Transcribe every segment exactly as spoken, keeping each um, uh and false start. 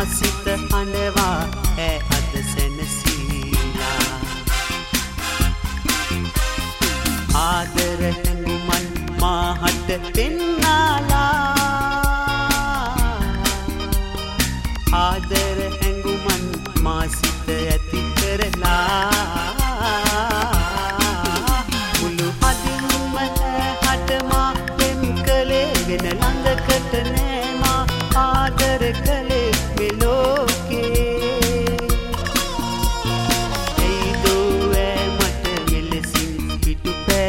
මා සිත හඬවා ඈ අද සැනසීලා ආදර හැඟුමන් මාහට පෙන්නාලා ආදර හැඟුමන් මා සිත ඇති කරලා මුළු හදින්ම ඈහට මා පෙම් කළේ වෙන ළඟකට නෑ මා ආදර කළේ මේ ලෝකේ ඇයිදෝ ඈ මට මෙලෙසින් පිටු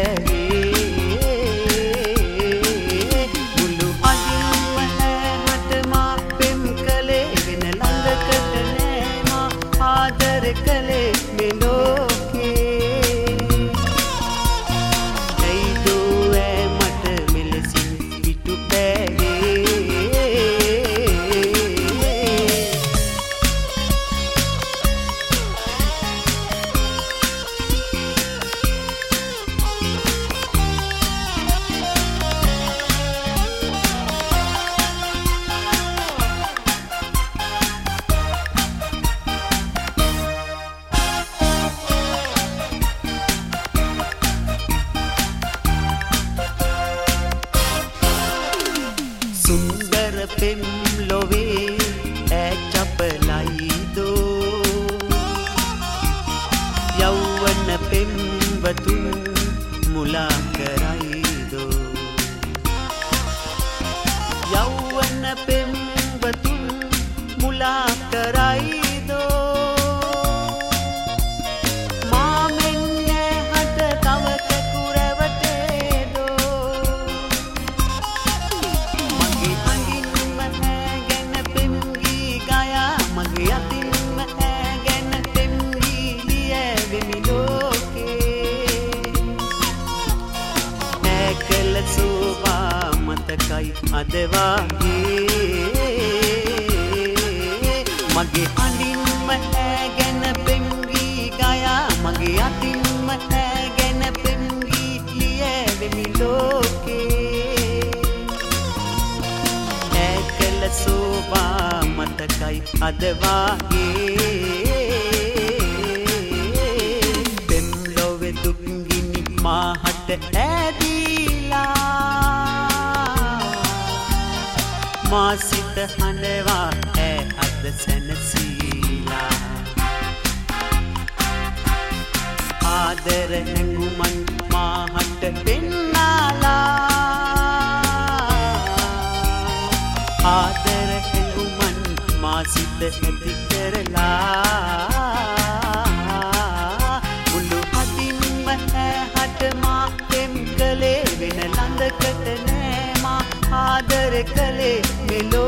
පෑවේ මුළු හදින්ම ඈහට මා පෙම් කළේ වෙන ළඟකට නෑ මා ආදර කළේ මේ ලෝකේ ඇයිදෝ ඈ මට මෙලෙසින් පිටු පෑවේ සුන්දර පෙම් ලොවේ ඈ චපලයිදෝ යෞවන පෙම්වතුන් මුලා කරයිදෝ යෞවන පෙම්වතුන් මුලා කරයිදෝ මා මෙන්න හට තව කැකුරවටේදෝ මගේ අඟින්ම ඈ ගැන පෙම් ගී ගයා මගේ අතින්ම ඈ ගැන පෙම් ගී ලියැවෙමි ලෝකේ ඈ කළ සෝවා මතකයි අද වාගේ මගේ අඟින්ම ඈ ගැන පෙම් ගී ගයා මගේ අතින්ම ඈ ගැන පෙම් ගී ලියැවෙමි ලෝකේ ඈ කළ සෝවා මතකයි අද වාගේ පෙම් ලොවේ දුක් ගිනි මාහට ඈදීලා මා සිත හඬවා ඈ අද සැනසීලා ආදර හැඟුමන් මාහට පෙන්නාලා ආදර හැඟුමන් මා සිත ඇති කරලා මුළු හදින්ම ඈහට මා පෙම් කළේ වෙන ළඟකට නෑ මා ආදර කළේ මෙලෝ